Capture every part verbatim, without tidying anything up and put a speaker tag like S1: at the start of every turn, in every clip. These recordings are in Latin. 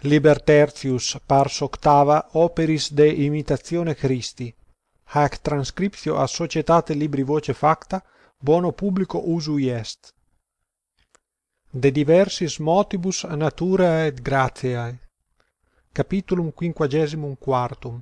S1: Libertertius pars octava operis de imitatione Christi, hac transcriptio a societate libri voce facta bono publico usui est. De diversis motibus naturae et gratiae. Capitulum quinquagesimum quartum.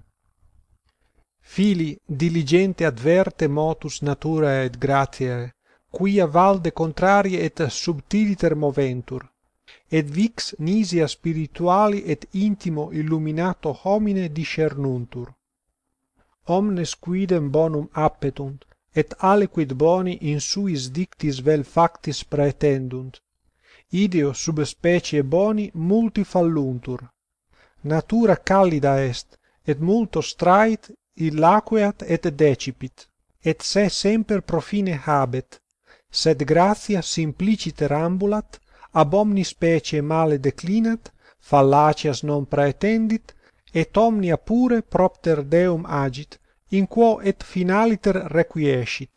S1: Fili, diligente adverte motus naturae et gratiae, quia valde contrarie et subtiliter moventur, et vix nisia spirituali et intimo illuminato homine discernuntur. Omnes quidem bonum appetunt, et aliquid boni in suis dictis vel factis praetendunt. Ideo sub specie boni multi falluntur. Natura callida est, et multos trait, illaqueat et decipit, et se semper pro fine habet, sed gratia simpliciter ambulat, ab omni specie male declinat, fallacias non praetendit, et omnia pure propter Deum agit, in quo et finaliter requiescit.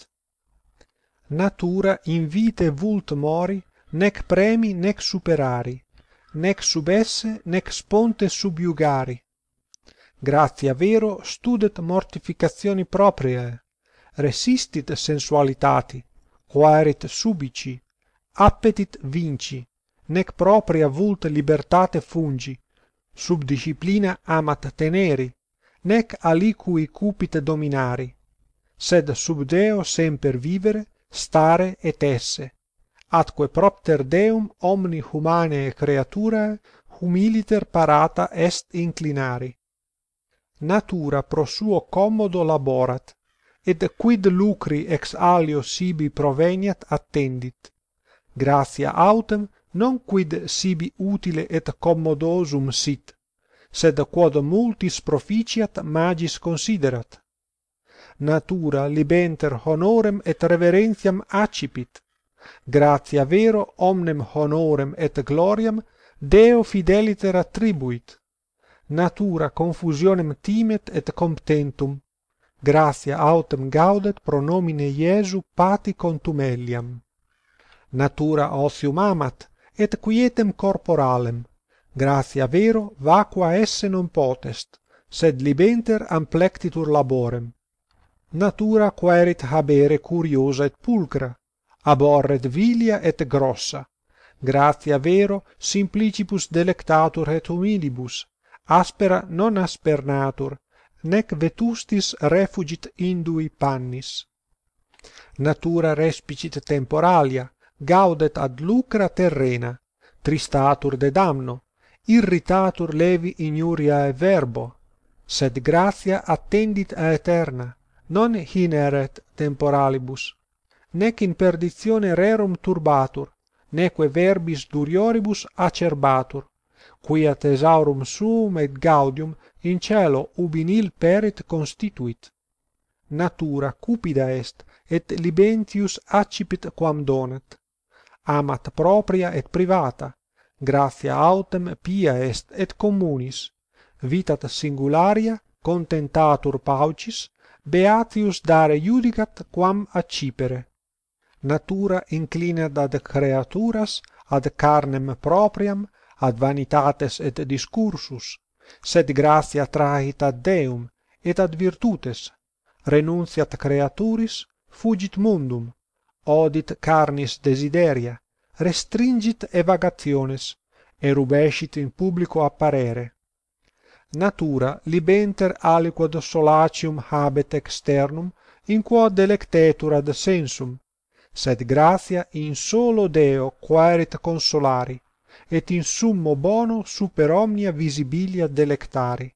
S1: Natura in vite vult mori, nec premi nec superari, nec sub esse nec sponte subiugari. Gratia vero studet mortificationi propriae, resistit sensualitati, quaerit subici, appetit vinci, nec propria vult libertate fungi, sub disciplina amat teneri, nec aliqui cupit dominari, sed sub Deo semper vivere, stare et esse, atque propter Deum omni humanae creaturae humiliter parata est inclinari. Natura pro suo commodo laborat, et quid lucri ex alio sibi proveniat attendit. Gratia autem non quid sibi utile et commodosum sit, sed quod multis proficiat magis considerat. Natura libenter honorem et reverentiam accipit. Gratia vero omnem honorem et gloriam Deo fideliter attribuit. Natura confusionem timet et comptentum. Gratia autem gaudet pro nomine Iesu pati contumeliam. Natura otium amat, et quietem corporalem. Gratia vero vacua esse non potest, sed libenter amplectitur laborem. Natura querit habere curiosa et pulcra, aborret vilia et grossa. Gratia vero simplicibus delectatur et humilibus, aspera non aspernatur, nec vetustis refugit indui pannis. Natura respicit temporalia, gaudet ad lucra terrena, tristatur de damno, irritatur levi iniuriae verbo, sed gratia attendit aeterna, non hineret temporalibus, nec in perditione rerum turbatur, neque verbis durioribus acerbatur, quia thesaurum suum et gaudium in cielo ubi nil perit constituit. Natura cupida est, et libentius accipit quam donet. Amat propria et privata, gratia autem pia est et communis, vitat singularia contentatur paucis, beatius dare iudicat quam accipere. Natura inclinat ad creaturas, ad carnem propriam, ad vanitates et discursus, sed gratia trahit ad Deum, et ad virtutes, renunciat creaturis, fugit mundum, odit carnis desideria, restringit evagationes, erubescit in publico apparere. Natura libenter aliquod solacium habet externum, in quod delectetur ad sensum, sed gratia in solo Deo quaerit consolari, et in summo bono super omnia visibilia delectari.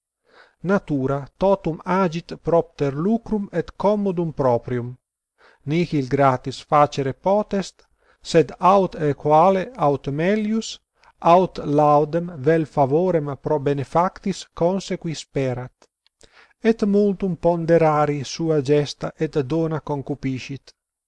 S1: Natura totum agit propter lucrum et commodum proprium. Nihil gratis facere potest, sed aut equale aut melius, aut laudem vel favorem pro benefactis consequi sperat. Et multum ponderari sua gesta et dona concupiscit.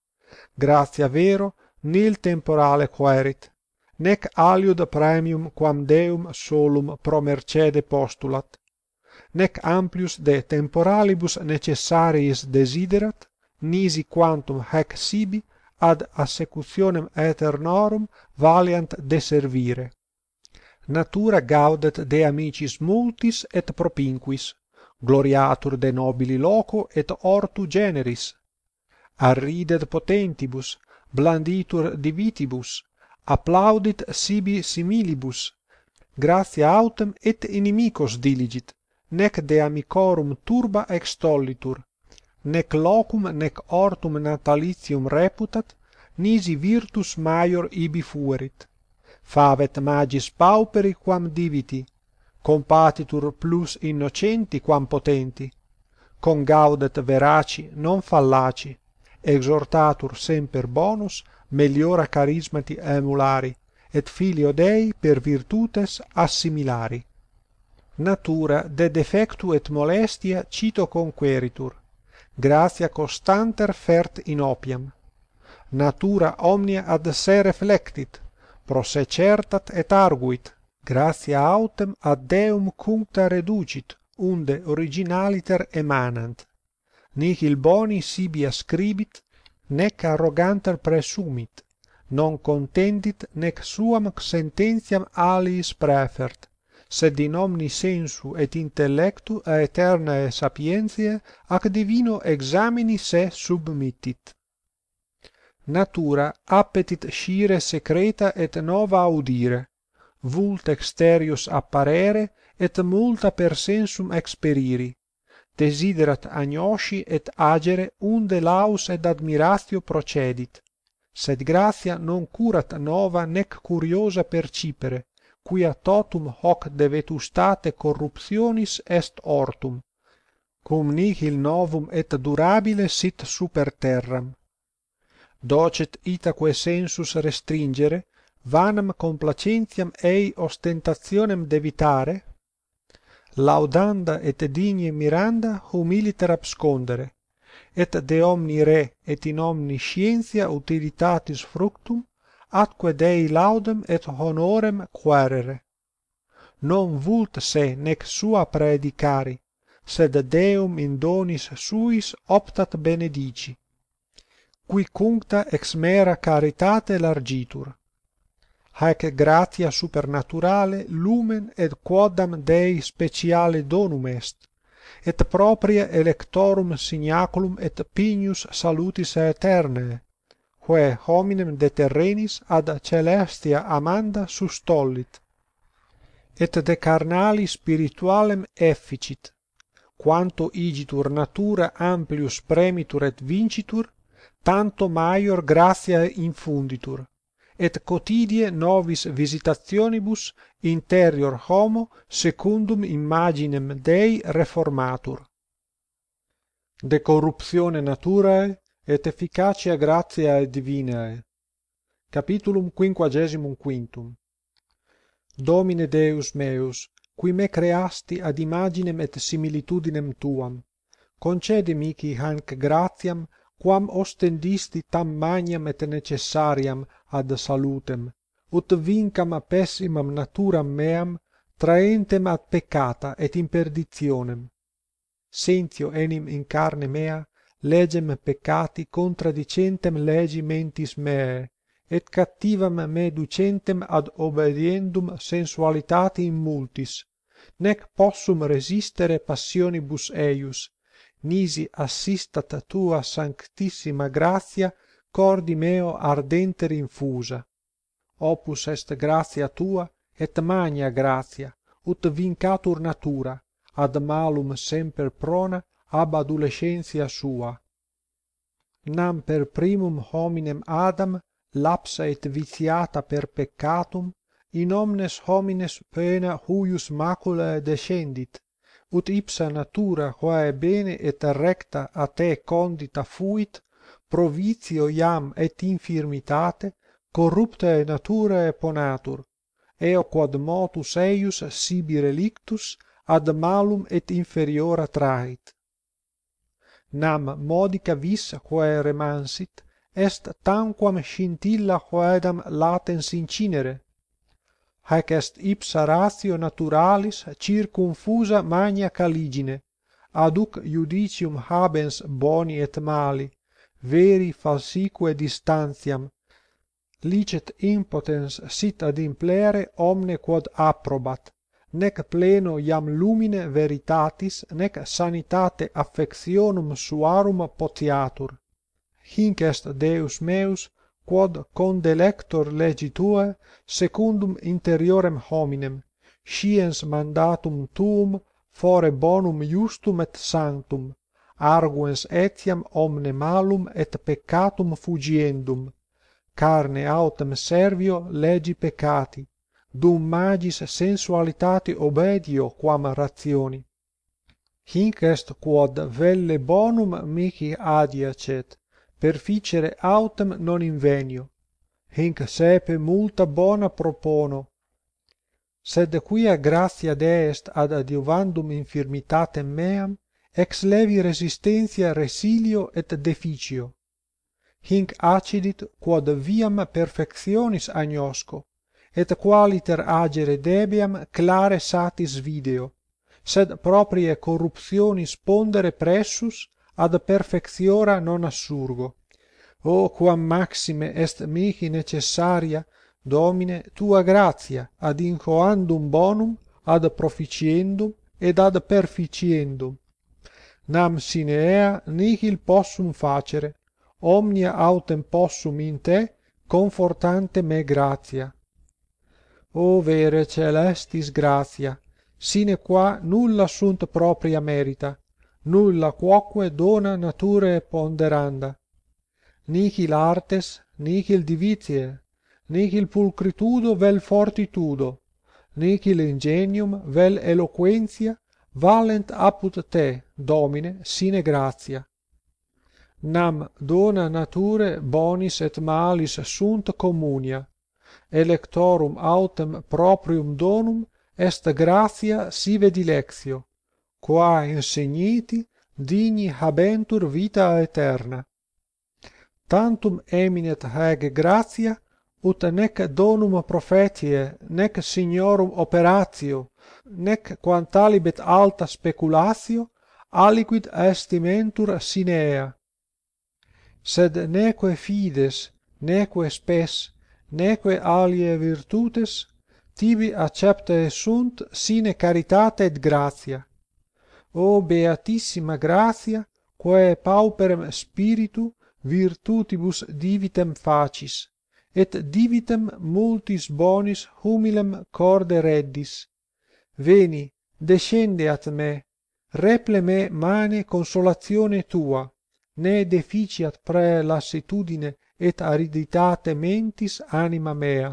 S1: Gratia vero nil temporale querit, nec aliud premium quam Deum solum pro mercede postulat, nec amplius de temporalibus necessariis desiderat, nisi quantum haec sibi ad assecutionem aeternorum valeant de servire. Natura gaudet de amicis multis et propinquis, gloriatur de nobili loco et ortu generis. Arridet potentibus, blanditur divitibus, applaudit sibi similibus, gratia autem et inimicos diligit, nec de amicorum turba extollitur, nec locum nec ortum natalitium reputat, nisi virtus maior ibi fuerit. Favet magis pauperi quam diviti, compatitur plus innocenti quam potenti, congaudet veraci non fallaci, exhortatur semper bonus meliora charismati emulari, et filio Dei per virtutes assimilari. Natura de defectu et molestia cito conqueritur, gratia constanter fert inopiam. Natura omnia ad se reflectit, pro se certat et arguit, gratia autem ad Deum cuncta reducit, unde originaliter emanant. Nihil boni sibi ascribit, nec arroganter presumit, non contendit nec suam sententiam aliis prefert, sed in omni sensu et intellectu aeternae sapientiae ac divino examini se submittit. Natura appetit scire secreta et nova audire, vult exterius apparere et multa per sensum experiri, desiderat agnosci et agere unde laus et admiratio procedit, sed gratia non curat nova nec curiosa percipere, quia totum hoc de vetustate corruptionis est ortum, cum nihil novum et durabile sit super terram. Docet itaque sensus restringere, vanam complacentiam ei ostentationem devitare? Laudanda et digne miranda humiliter abscondere, et de omni re et in omni scientia utilitatis fructum, atque Dei laudem et honorem quaerere. Non vult se nec sua praedicari, sed Deum in donis suis optat benedici, qui cuncta ex mera caritate largitur. Haec gratia supernaturale lumen et quodam Dei speciale donum est, et propria electorum signaculum et pignus salutis aeternae, quae hominem de terrenis ad celestia amanda sustollit, et de carnali spiritualem efficit, quanto igitur natura amplius premitur et vincitur, tanto maior gratia infunditur, et quotidie novis visitationibus interior homo secundum imaginem Dei reformatur. De corruptione naturae et efficacia gratiae divinae. Capitulum quinquagesimum quintum. Domine Deus meus, qui me creasti ad imaginem et similitudinem tuam, concede mihi hanc gratiam quam ostendisti tam magnam et necessariam ad salutem, ut vincam pessimam naturam meam, traentem ad peccata et in perditionem. Sentio enim in carne mea, legem peccati contradicentem legi mentis meae, et captivam me ducentem ad obediendum sensualitati in multis, nec possum resistere passionibus eius, nisi assistat tua sanctissima gratia cordi meo ardenter infusa. Opus est gratia tua et magna gratia, ut vincatur natura, ad malum semper prona ab adolescentia sua. Nam per primum hominem Adam lapsa et vitiata per peccatum, in omnes homines pena huius maculae descendit, ut ipsa natura quae bene et recta a te condita fuit, pro vitio iam et infirmitate, corruptae naturae ponatur, eo quod motus eius sibi relictus ad malum et inferiora trahit. Nam modica vis quae remansit, est tanquam scintilla quaedam latens incinere. Haec est ipsa ratio naturalis circumfusa magna caligine, aduc judicium habens boni et mali, veri falsique distantiam, licet impotens sit ad implere omne quod approbat, nec pleno iam lumine veritatis nec sanitate affectionum suarum potiatur. Hinc est Deus meus, quod condelector legi tuae secundum interiorem hominem, sciens mandatum tuum fore bonum iustum et sanctum, arguens etiam omne malum et peccatum fugiendum, carne autem servio legi peccati, dum magis sensualitate obedio quam rationi. Hinc est quod velle bonum mihi adiacet, perficere autem non invenio, hinc saepe multa bona propono. Sed quia gratia deest ad adiuvandum infirmitatem meam, ex levi resistentia resilio et deficio. Hinc accidit quod viam perfectionis agnosco, et qualiter agere debiam clare satis video, sed propriae corruptionis pondere pressus ad perfectiora non assurgo. O quam maxime est mihi necessaria, Domine, tua gratia ad inchoandum bonum, ad proficiendum ed ad perficiendum. Nam sine ea nihil possum facere, omnia autem possum in te confortante me gratia. O vere celestis gratia, sine qua nulla sunt propria merita, nulla quoque dona naturae ponderanda. Nihil artes, nihil divitiae, nihil pulchritudo vel fortitudo, nihil ingenium vel eloquentia valent apud te, Domine, sine gratia. Nam dona nature bonis et malis sunt communia, electorum autem proprium donum est gratia sive dilectio, qua insigniti digni habentur vita aeterna. Tantum eminet haec gratia, ut nec donum prophetiae, nec signorum operatio, nec quantalibet alta speculatio, aliquid estimentur sine ea. Sed neque fides, neque spes, neque alie virtutes, tibi acceptae sunt sine caritate et gratia. O beatissima gratia, quae pauperem spiritu virtutibus divitem facis, et divitem multis bonis humilem corde reddis. Veni, descende at me, reple me mane consolatione tua, ne deficiat prae lassitudine et ariditate mentis anima mea.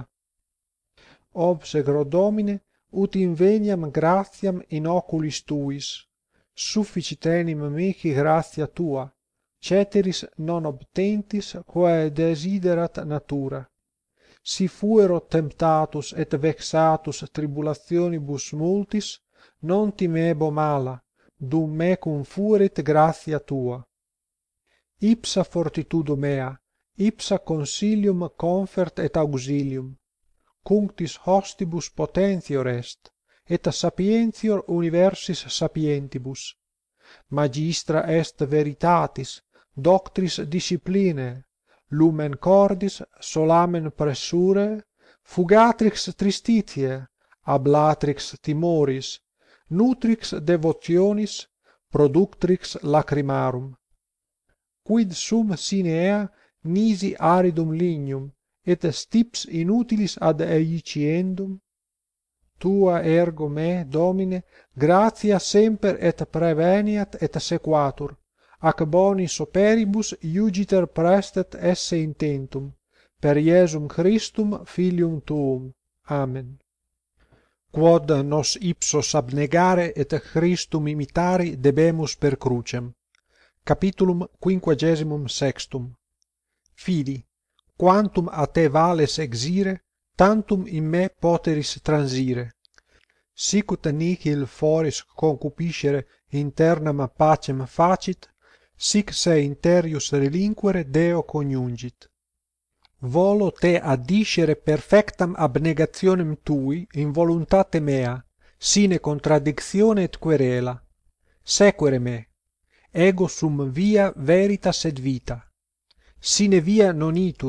S1: Obsecro Domine, ut inveniam gratiam in oculis tuis, sufficit enim mihi gratia tua, ceteris non obtentis quae desiderat natura. Si fuero temptatus et vexatus tribulationibus multis, non timebo mala, dum mecum fuerit gratia tua. Ipsa fortitudo mea, ipsa consilium confert et auxilium, cunctis hostibus potentior est, et sapientior universis sapientibus. Magistra est veritatis, doctris disciplinae, lumen cordis, solamen pressurae, fugatrix tristitiae, ablatrix timoris, nutrix devotionis, productrix lacrimarum. Quid sum sine ea nisi aridum lignum, et stips inutilis ad eiciendum? Tua ergo me, Domine, gratia semper et preveniat et sequatur, ac bonis operibus iugiter prestet esse intentum, per Iesum Christum filium tuum. Amen. Quod nos ipsos abnegare et Christum imitari debemus per crucem. Capitulum quinquagesimum sextum. Fidi, quantum a te vales exire, tantum in me poteris transire. Sicut nihil foris concupiscere internam pacem facit, sic se interius relinquere Deo coniungit. Volo te addiscere perfectam abnegationem tui in voluntate mea, sine contradictione et querela. Sequere me. Ego sum via veritas et vita. Sine via non itur,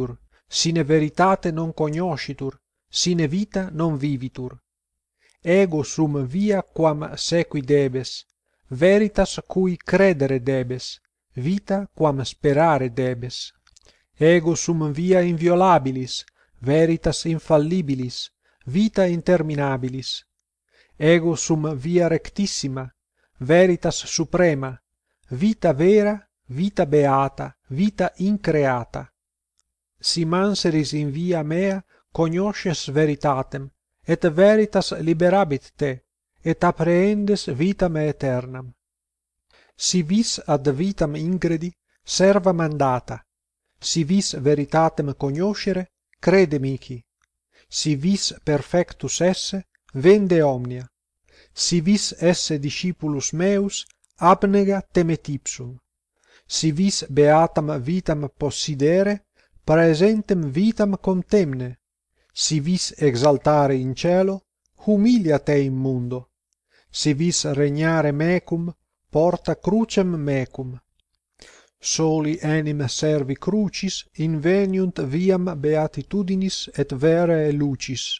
S1: sine veritate non cognoscitur, sine vita non vivitur. Ego sum via quam sequi debes, veritas cui credere debes, vita quam sperare debes. Ego sum via inviolabilis, veritas infallibilis, vita interminabilis. Ego sum via rectissima, veritas suprema, vita vera, vita beata, vita increata. Si manseris in via mea cognosces veritatem, et veritas liberabit te, et apprehendes vitam aeternam. Si vis ad vitam ingredi, serva mandata. Si vis veritatem cognoscere, crede mihi. Si vis perfectus esse, vende omnia. Si vis esse discipulus meus, abnega temet ipsum. Si vis beatam vitam possidere, praesentem vitam contemne. Si vis exaltare in cielo, humilia te in mundo. Si vis regnare mecum, porta crucem mecum. Soli enim servi crucis inveniunt viam beatitudinis et verae lucis.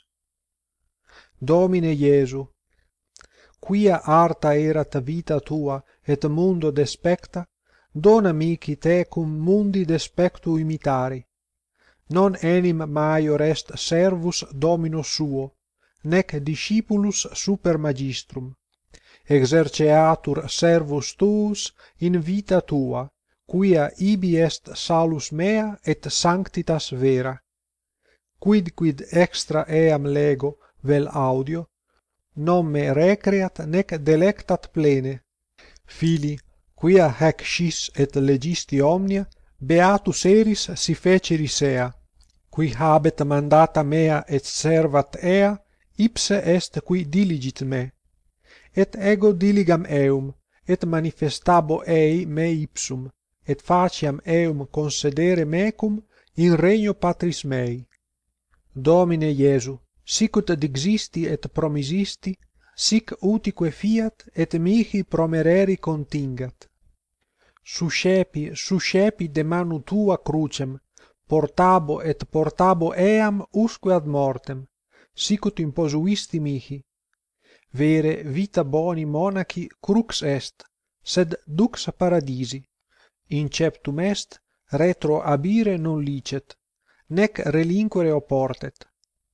S1: Domine Iesu, quia arta erat vita tua et mundo despecta, dona mihi tecum mundi despectu imitari. Non enim maior est servus domino suo, nec discipulus super magistrum. Exerceatur servus tuus in vita tua, quia ibi est salus mea et sanctitas vera. Quidquid extra eam lego vel audio, non me recreat nec delectat plene. Fili, quia hac scis et legisti omnia, beatus eris si feceris ea. Qui habet mandata mea et servat ea, ipse est qui diligit me. Et ego diligam eum, et manifestabo ei me ipsum, et faciam eum concedere mecum in regno patris mei. Domine Iesu, sicut dixisti et promisisti, sic utique fiat et mihi promereri contingat. Suscepi, suscepi de manu tua crucem, portabo et portabo eam usque ad mortem, sicut imposuisti mihi. Vere vita boni monachi crux est, sed dux paradisi. Inceptum est, retro abire non licet, nec relinquere oportet.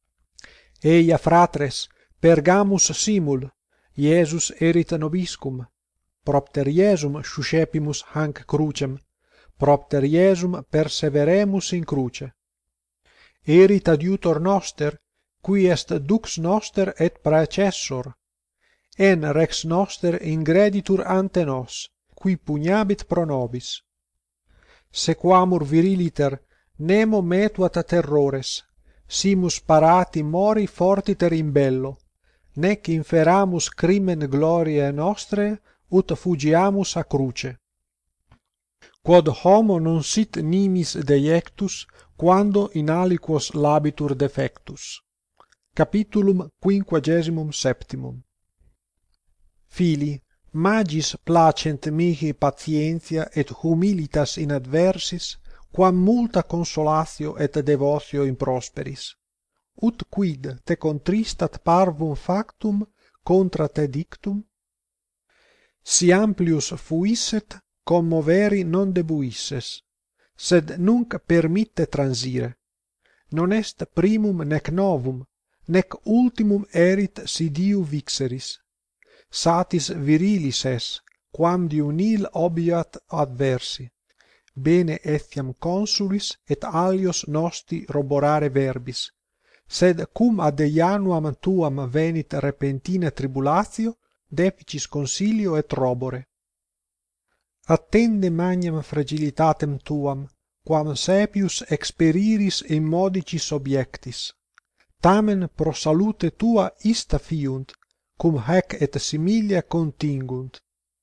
S1: Eia fratres, pergamus simul, Iesus erit nobiscum, propter Iesum suscepimus hanc crucem, propter Iesum perseveremus in cruce. Erit adiutor noster, qui est dux noster et praecessor, en rex noster ingreditur ante nos, qui pugnabit pro nobis. Sequamur viriliter, nemo metuat terrores, simus parati mori fortiter in bello, nec inferamus crimen gloriae nostre, ut fugiamus a cruce. Quod homo non sit nimis deiectus, quando in aliquos labitur defectus. Capitulum quinquagesimum septimum. Fili, magis placent mihi patientia et humilitas in adversis, quam multa consolatio et devotio in prosperis. Ut quid te contristat parvum factum contra te dictum? Si amplius fuisset, commoveri non debuisses, sed nunc permitte transire. Non est primum nec novum, nec ultimum erit si diu vixeris. Satis virilis es, quam diu nihil obiat adversi. Bene etiam consulis et alios nosti roborare verbis, sed cum ad Januam tuam venit repentina tribulatio, deficis consilio et robore. Attende magnam fragilitatem tuam, quam saepius experiris in modicis obiectis. Tamen pro salute tua ista fiunt, cum hac et similia contingunt.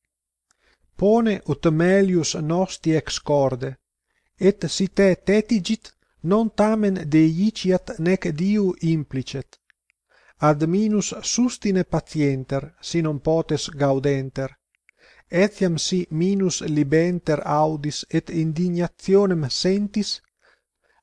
S1: Pone ut melius nosti ex corde, et si te tetigit, non tamen deiciat nec diu implicet. Ad minus sustine patienter, si non potes gaudenter. Etiam si minus libenter audis et indignationem sentis,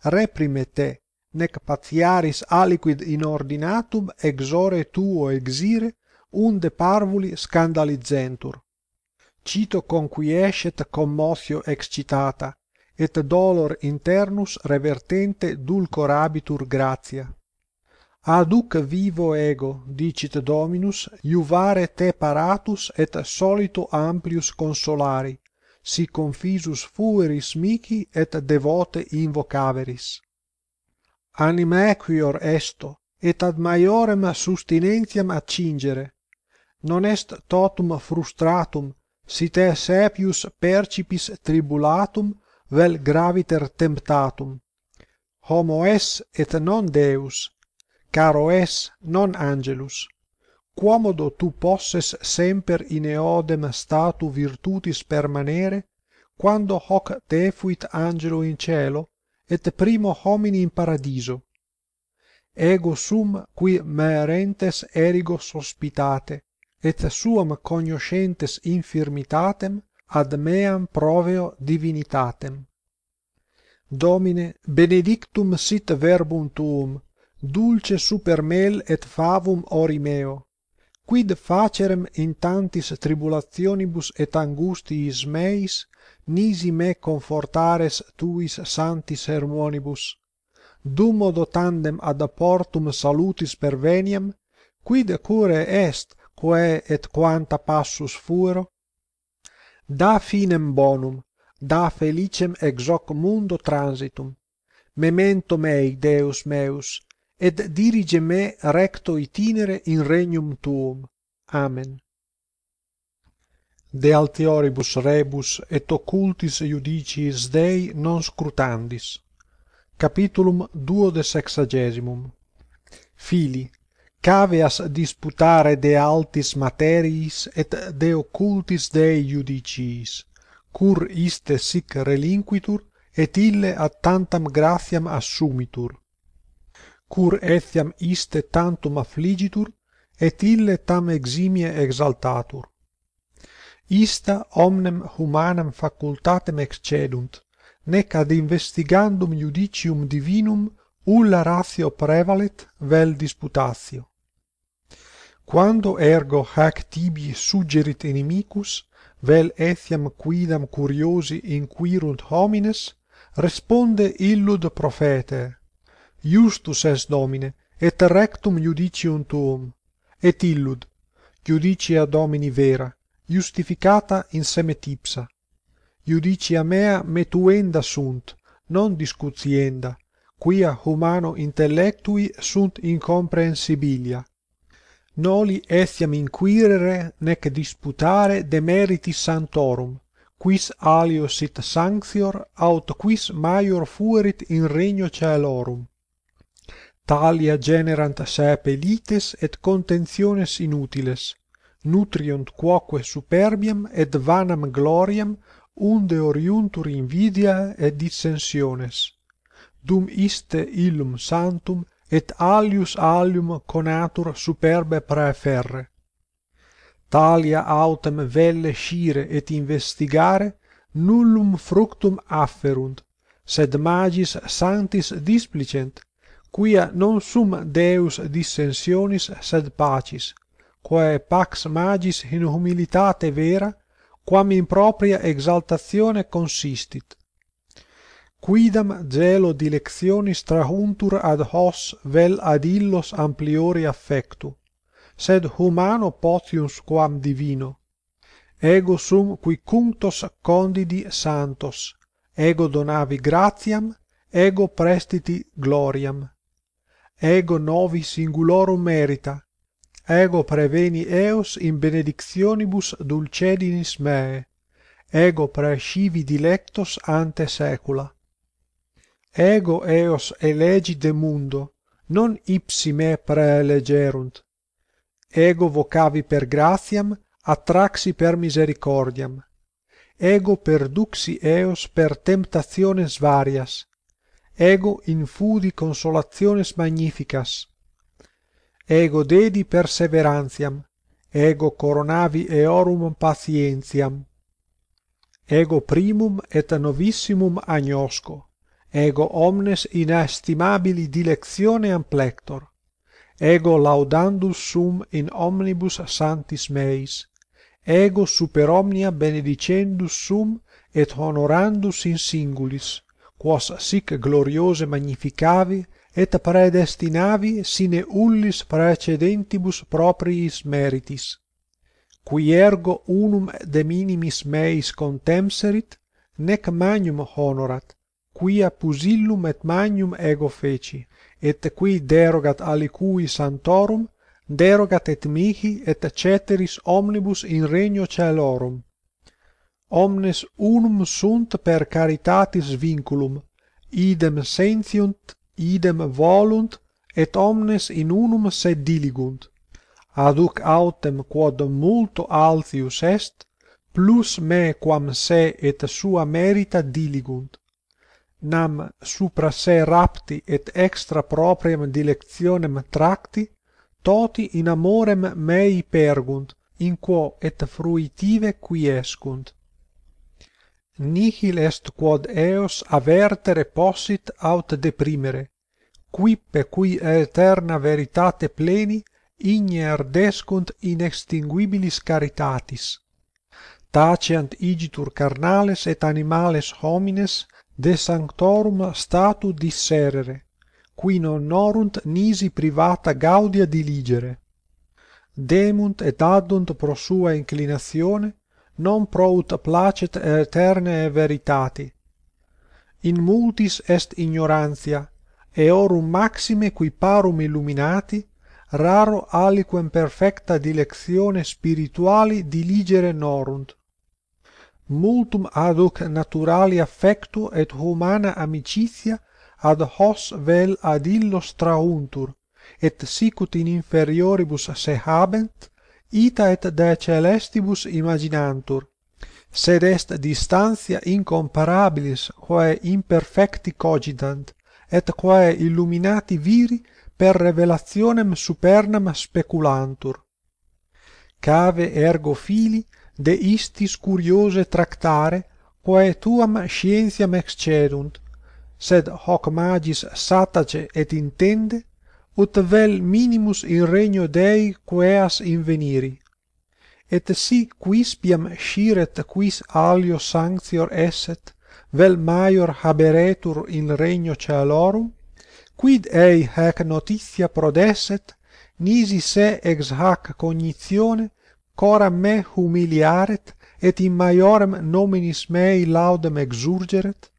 S1: reprime te, nec patiaris aliquid in ordinatum exore tuo exire, unde parvuli scandalizentur. Cito conquiescet commotio excitata, et dolor internus revertente dulcorabitur gratia. Aduc vivo ego, dicit Dominus, iuvare te paratus et solito amplius consolari, si confisus fueris mihi et devote invocaveris. Anima equior esto, et ad maiorem sustinentiam accingere. Non est totum frustratum, si te saepius percipis tribulatum vel graviter temptatum. Homo es et non Deus, caro es non angelus. Quomodo tu posses semper in eodem statu virtutis permanere, quando hoc te fuit angelo in cielo, et primo homini in paradiso. Ego sum qui merentes erigo sospitate, et suam cognoscentes infirmitatem ad meam proveo divinitatem. Domine, benedictum sit verbum tuum, dulce super mel et favum ori meo. Quid facerem in tantis tribulationibus et angustiis meis, nisi me confortares tuis sanctis sermonibus? Dummodo tandem ad portum salutis perveniam, quid cure est, quae et quanta passus fuero? Da finem bonum, da felicem ex hoc mundo transitum. Memento mei, Deus meus, et dirige me recto itinere in regnum tuum. Amen. De altioribus rebus et occultis iudiciis Dei non scrutandis. Capitulum duodesexagesimum. Fili, caveas disputare de altis materiis et de occultis Dei iudiciis, cur iste sic relinquitur et ille ad tantam gratiam assumitur. Cur etiam iste tantum affligitur, et ille tam eximie exaltatur. Ista omnem humanam facultatem excedunt, nec ad investigandum judicium divinum ulla ratio prevalet vel disputatio. Quando ergo hac tibi suggerit inimicus, vel etiam quidam curiosi inquirunt homines, responde illud profeter. Justus es Domine, et rectum judicium tuum, et illud, judicia Domini vera, justificata in semetipsa. Judicia mea metuenda sunt, non discutienda, quia humano intellectui sunt incomprehensibilia. Noli etiam inquirere nec disputare de meritis sanctorum, quis alio sit sanctior aut quis maior fuerit in regno caelorum. Talia generant saepelites et contentiones inutiles, nutriunt quoque superbiam et vanam gloriam, unde oriuntur invidia et dissensiones. Dum iste illum sanctum et alius alium conatur superbe praeferre. Talia autem velle scire et investigare, nullum fructum afferunt, sed magis sanctis displicent, quia non sum Deus dissensionis sed pacis, quae pax magis in humilitate vera, quam in propria exaltatione consistit. Quidam zelo dilectionis trahuntur ad hos vel ad illos ampliori affectu, sed humano potius quam divino. Ego sum qui cunctos condidi santos, ego donavi gratiam, ego prestiti gloriam. Ego novi singulorum merita, ego preveni eos in benedictionibus dulcedinis mee, ego praescivi dilectos ante saecula. Ego eos elegi de mundo, non ipsi me praelegerunt. Ego vocavi per gratiam, attraxi per misericordiam. Ego perduxi eos per temptationes varias. Ego infudi consolationes magnificas. Ego dedi perseverantiam, ego coronavi eorum patientiam. Ego primum et novissimum agnosco, ego omnes inestimabili dilectione amplector, ego laudandus sum in omnibus sanctis meis, ego super omnia benedicendus sum et honorandus in singulis, quos sic gloriose magnificavi et predestinavi sine ullis precedentibus propriis meritis, qui ergo unum de minimis meis contempserit, nec magnum honorat, quia pusillum et magnum ego feci, et qui derogat alicui santorum, derogat et mihi et ceteris omnibus in regno caelorum. Omnes unum sunt per caritatis vinculum, idem sentiunt, idem volunt, et omnes in unum se diligunt. Aduc autem quod multo altius est, plus me quam se et sua merita diligunt. Nam supra se rapti et extra propriam dilectionem tracti, toti in amorem mei pergunt, in quo et fruitive quiescunt. Nihil est quod eos avertere possit aut deprimere, quippe qui aeterna veritate pleni igner descunt inextinguibilis caritatis. Taceant igitur carnales et animales homines de sanctorum statu disserere, qui non norunt nisi privata gaudia diligere. Demunt et addunt pro sua inclinatione, non pro ut placet aeternae veritati. In multis est ignorantia, eorum maxime qui parum illuminati, raro aliquem perfecta dilectione spirituali diligere norunt. Multum aduc naturali affectu et humana amicitia ad hos vel ad illos trauntur, et sicut in inferioribus se habent, ita et de celestibus imaginantur, sed est distantia incomparabilis quae imperfecti cogitant, et quae illuminati viri per revelationem supernam speculantur. Cave ergo fili de istis curiose tractare, quae tuam scientiam excedunt, sed hoc magis satace et intende, ut vel minimus in regno Dei queas inveniri. Et si quispiam sciret quis alio sanctior esset, vel maior haberetur in regno caelorum, quid ei hac notitia prodesset, nisi se ex hac cognitione coram me humiliaret et in maiorem nominis mei laudem exurgeret?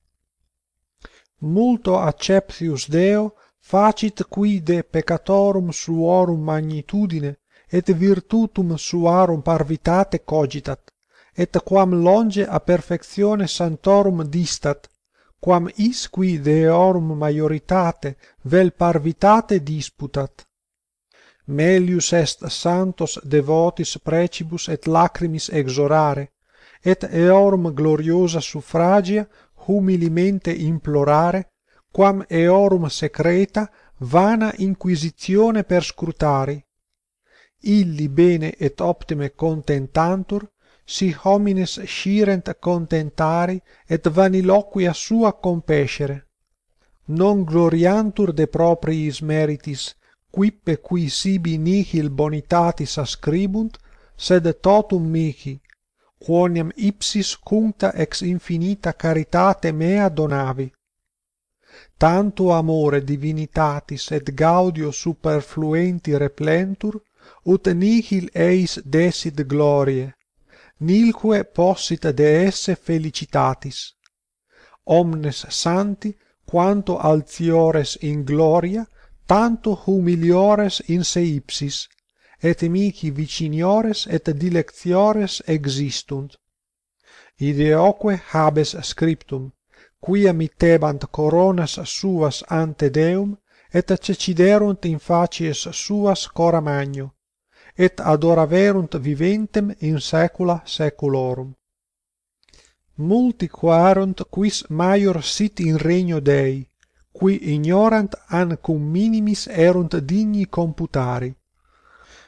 S1: Multo acceptius Deo facit qui de peccatorum suorum magnitudine et virtutum suarum parvitate cogitat, et quam longe a perfectione sanctorum distat, quam is qui deorum maioritate vel parvitate disputat. Melius est sanctos devotis precibus et lacrimis exorare, et eorum gloriosa suffragia humilimente implorare, quam eorum secreta vana inquisitione perscrutari. Illi bene et optime contentantur, si homines scirent contentari et vaniloquia sua compescere. Non gloriantur de propriis meritis, quippe qui sibi nihil bonitatis ascribunt, sed totum mihi, quoniam ipsis cuncta ex infinita caritate mea donavi. Tanto amore divinitatis et gaudio superfluenti replentur, ut nihil eis desit gloriae, nilque possit de esse felicitatis. Omnes santi, quanto altiores in gloria, tanto humiliores in se ipsis, et mihi viciniores et dilectiores existunt. Ideoque habes scriptum, quia mittebant coronas suas ante Deum, et ceciderunt in facies suas cora magno, et adoraverunt viventem in saecula saeculorum. Multi quaerunt quis maior sit in regno Dei, qui ignorant an cum minimis erunt digni computari.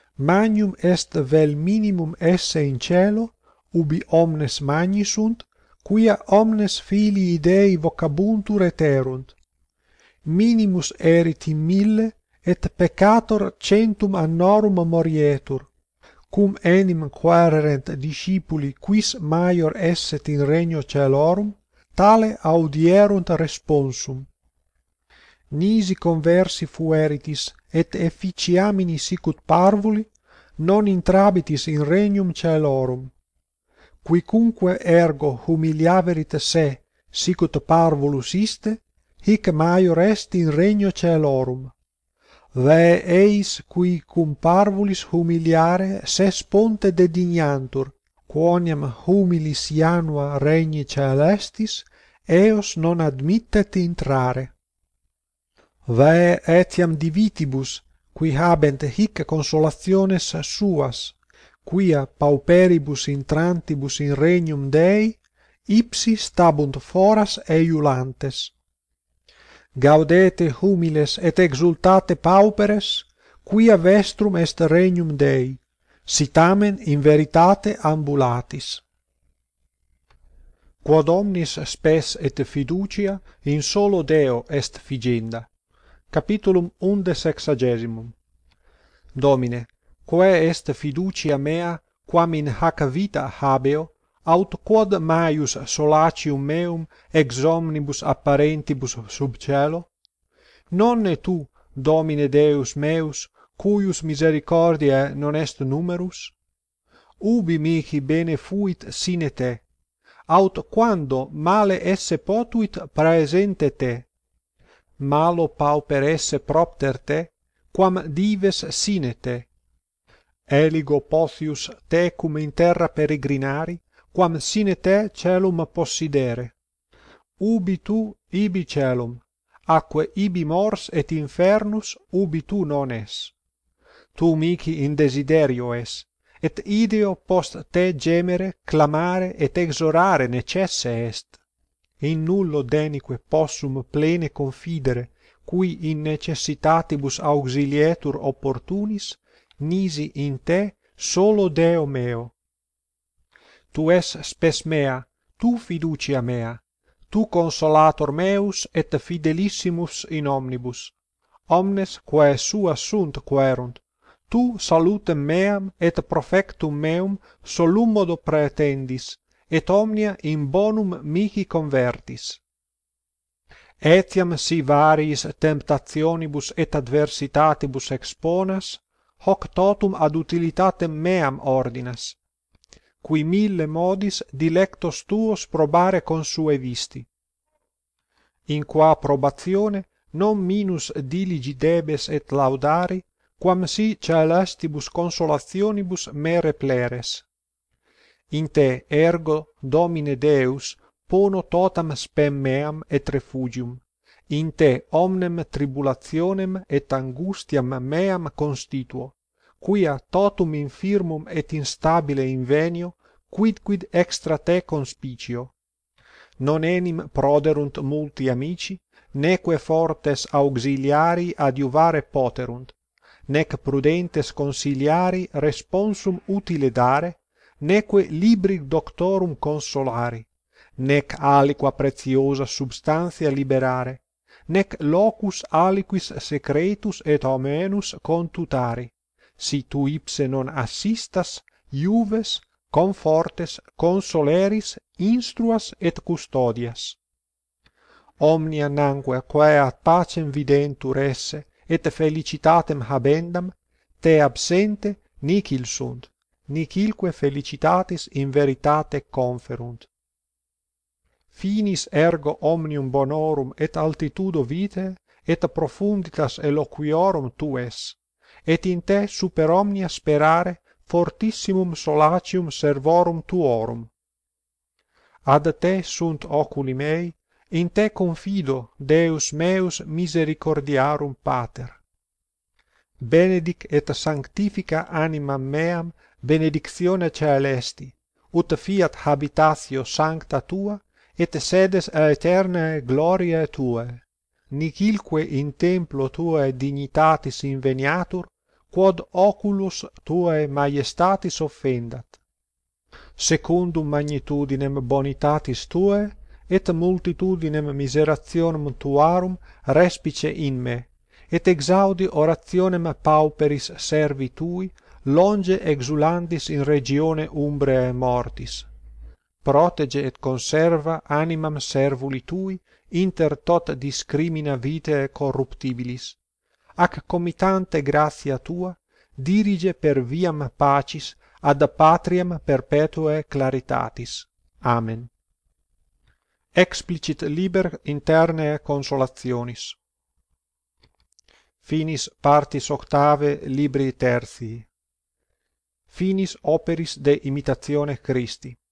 S1: Magnum est vel minimum esse in cielo, ubi omnes magni sunt, quia omnes filii Dei vocabuntur et erunt. Minimus erit in mille, et peccator centum annorum morietur, cum enim quaererent discipuli quis maior esset in regno caelorum, tale audierunt responsum. Nisi conversi fueritis, et efficiamini sicut parvuli, non intrabitis in regnum caelorum. Quicunque ergo humiliaverit se, sicut parvulus iste, hic maior est in regno caelorum. Vae eis qui cum parvulis humiliare se sponte dedignantur, quoniam humilis janua regni caelestis, eos non admittet intrare. Vae etiam divitibus, qui habent hic consolationes suas, quia pauperibus intrantibus in regnum Dei, ipsi stabunt foras eiulantes. Gaudete humiles et exultate pauperes, quia vestrum est regnum Dei, si tamen in veritate ambulatis. Quod omnis spes et fiducia in solo Deo est figenda. Capitulum undesexagesimum. Domine, quae est fiducia mea, quam in hac vita habeo, aut quod maius solacium meum ex omnibus apparentibus sub cielo? Nonne tu, Domine Deus meus, cuius misericordiae non est numerus? Ubi mihi bene fuit sine te, aut quando male esse potuit praesente te. Malo pauper esse propter te, quam dives sine te. Eligo pothius tecum in terra peregrinari, quam sine te celum possidere. Ubi tu, ibi celum, atque ibi mors et infernus, ubi tu non es. Tu mihi in desiderio es, et ideo post te gemere, clamare et exorare necesse est. In nullo denique possum plene confidere, qui in necessitatibus auxilietur opportunis, nisi in te solo Deo meo. Tu es spes mea, tu fiducia mea, tu consolator meus et fidelissimus in omnibus. Omnes quae sua sunt querunt, tu salutem meam et profectum meum solum modo praetendis, et omnia in bonum mihi convertis. Etiam si variis temptationibus et adversitatibus exponas, hoc totum ad utilitatem meam ordinas, qui mille modis dilectos tuos probare consue visti. In qua probatione non minus diligi debes et laudari, quam si caelestibus consolationibus mere pleres. In te ergo, Domine Deus, pono totam spem meam et refugium, in te omnem tribulationem et angustiam meam constituo, quia totum infirmum et instabile invenio, quidquid extra te conspicio. Non enim proderunt multi amici, neque fortes auxiliari adiuvare poterunt, nec prudentes consiliari responsum utile dare, neque libri doctorum consolari, nec aliqua preciosa substantia liberare, nec locus aliquis secretus et omenus contutari, si tu ipse non assistas, iuves, confortes, consoleris, instruas et custodias. Omnia nanque quae ad pacem videntur esse, et felicitatem habendam, te absente nihil sunt, nihilque felicitatis in veritate conferunt. Finis ergo omnium bonorum et altitudo vitae, et profunditas eloquiorum tues, et in te super omnia sperare fortissimum solacium servorum tuorum. Ad te sunt oculi mei, in te confido, Deus meus misericordiarum Pater. Benedic et sanctifica animam meam benedictione caelesti, ut fiat habitatio sancta tua, et sedes aeternae gloriae tuae, nihilque in templo tuae dignitatis inveniatur, quod oculus tuae maiestatis offendat. secundum magnitudinem bonitatis tuae et multitudinem miserationem tuarum respice in me, et exaudi orationem pauperis servi tui, longe exulandis in regione umbrae mortis. Protege et conserva animam servuli tui inter tot discrimina vitae corruptibilis, ac comitante gratia tua dirige per viam pacis ad patriam perpetuae claritatis. Amen. Explicit liber internae consolationis. Finis partis octave libri tertii. Finis operis de imitatione Christi.